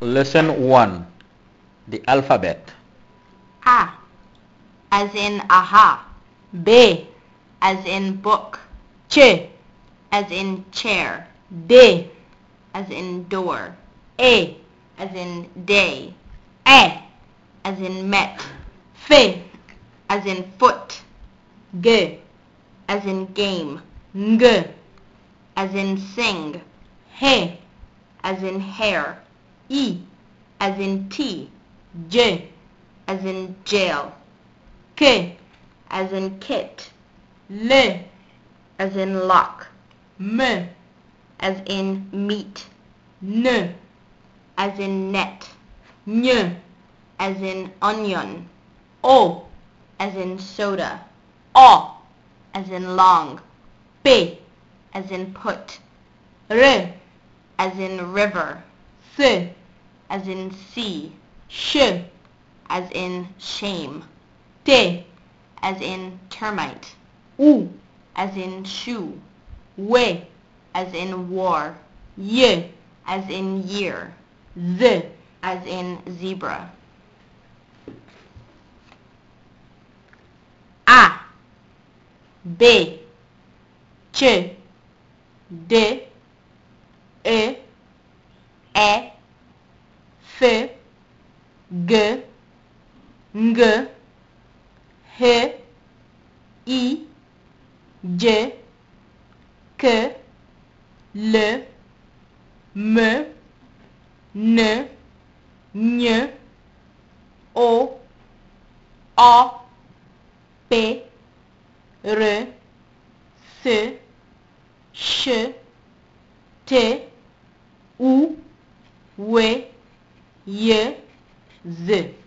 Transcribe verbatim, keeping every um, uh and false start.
Lesson one. The alphabet. A as in aha. B as in book. Ch as in chair. D as in door. A as in day. E as in met. F as in foot. G as in game. Ng as in sing. H as in hair. E as in tea. J as in jail. K as in kit. L as in lock. M as in meat. N as in net. Ny as in onion. O as in soda. O as in long. P as in put. R as in river. S as in sea. Sh as in shame. T as in termite. U as in shoe. W as in war. Y as in year. Z as in zebra. A B Ch D E E F G Ng H I J K L M N Ny O O P R S Š T U W J Z